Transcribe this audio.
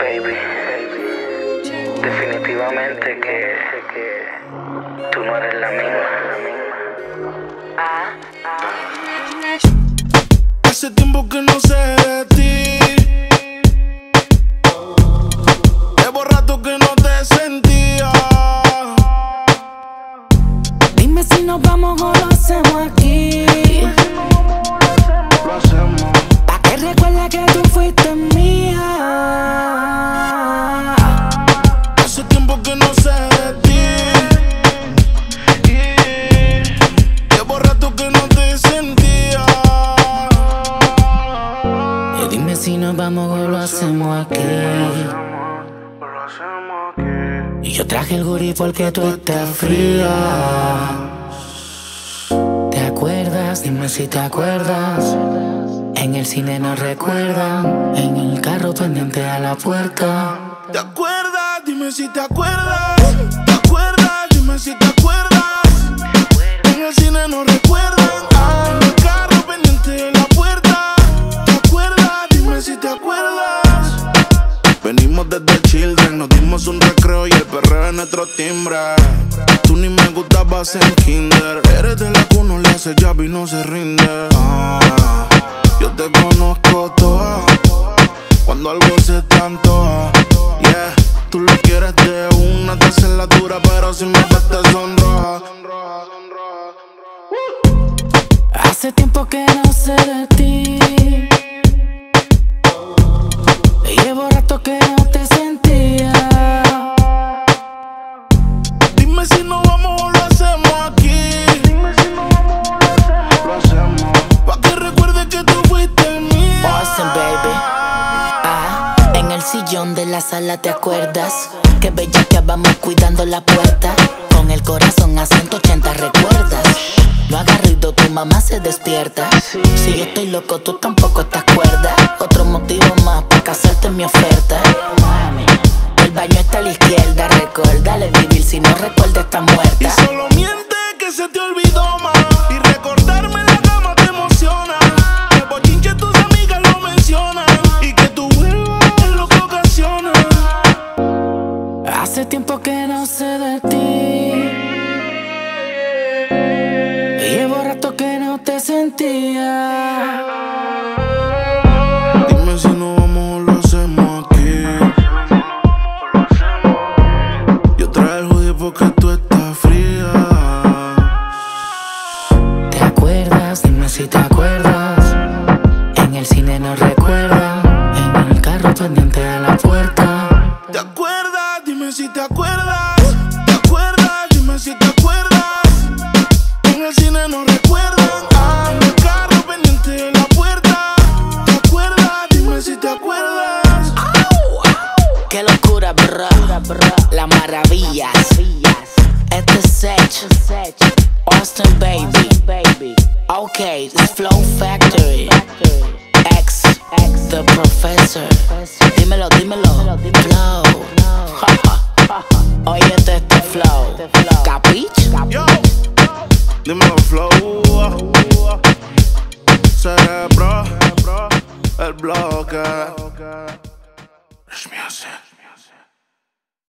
Baby, definitivamente que tú no eres la misma. Hace tiempo que no sé de ti. Llevo rato que no te sentía. Dime si nos vamos o lo hacemos aquí. Lo hacemos. Pa' que recuerde que tú fuiste mía. Hace tiempo que no sé de ti. Llevo rato que no te sentía. Y dime si nos vamos o lo hacemos aquí. Y yo traje el gurí porque tú estás fría. ¿Te acuerdas? Dime si te acuerdas. En el cine nos recuerdan. En el carro pendiente a la puerta. ¿Te acuerdas? Dime si te acuerdas. ¿Te acuerdas? Dime si te acuerdas. En el cine nos recuerdan. En el carro pendiente de la puerta. ¿Te acuerdas? Dime si te acuerdas. Venimos desde el Children, nos dimos un recreo y el perreo es nuestro timbre. Tú ni me gustabas en kinder. Eres de la que uno le hace jab y no se rinde. Yo te conozco toda. Cuando algo se te antoja, yeah. Tú lo quieres de una, te haces la dura, pero si me ves te sonroja. Hace tiempo que no sé de ti. Llevo rato que no te sentía. Dime si nos vamos o lo hacemos aquí. Lo hacemos. Pa' que recuerde que tú fuiste mía. Austin, baby. En el sillón de la sala, ¿te acuerdas? Que bella que vamos cuidando la puerta. Con el corazón a 180, ¿recuerdas? No hagas ruido, tu mamá se despierta. Si yo estoy loco, tú tampoco estás cuerda. Otro motivo más para casarte en mi oferta. El baño está a la izquierda, recuérdale vivir. Si no recuerda, está muerta. Y solo miente que se te olvidó más. Y recordarme en la cama te emociona. Que bochinche tus amigas lo mencionan. Y que tú vuelvas es lo que ocasiona. Hace tiempo que no sé de ti. Llevo rato que no te sentía. Dime si nos vamos o lo hacemos aquí. Yo traje el hoodie porque tú estás fría. ¿Te acuerdas? Dime si te acuerdas. En el cine nos recuerdan. En el carro pendiente a la puerta. ¿Te acuerdas? Dime si te acuerdas. ¿Te acuerdas? Dime si te acuerdas. En el cine nos recuerdan. En el carro pendiente de la puerta. ¿Te acuerdas? Dime si te acuerdas. Qué locura, bro. La maravilla. Este es Sech. Austin, baby. Okay, this Flow Factory. X, the Professor. Dímelo. Flow. Óyete este flow. ¿Capich? Yo, dímelo, Flow. Cerebro, el bloque.